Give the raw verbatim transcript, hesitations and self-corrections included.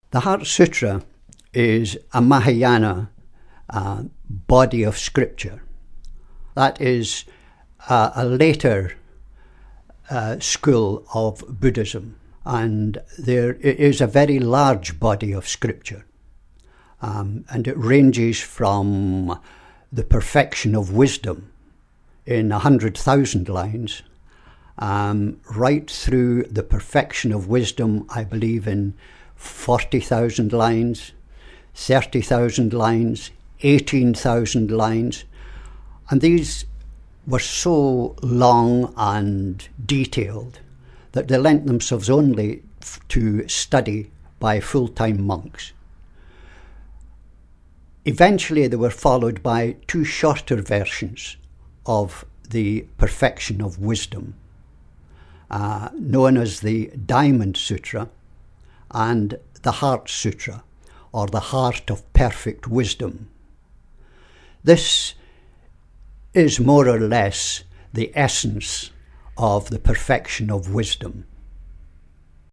The Heart Sutra is a Mahayana uh, body of scripture. That is uh, a later uh, school of Buddhism, and there is a very large body of scripture, um, and it ranges from the perfection of wisdom in a hundred thousand lines, um, right through the perfection of wisdom, I believe, in forty thousand lines, thirty thousand lines, eighteen thousand lines. And these were so long and detailed that they lent themselves only to study by full-time monks. Eventually they were followed by two shorter versions of the perfection of wisdom, uh, known as the Diamond Sutra and the Heart Sutra, or the Heart of Perfect Wisdom. This is more or less the essence of the perfection of wisdom.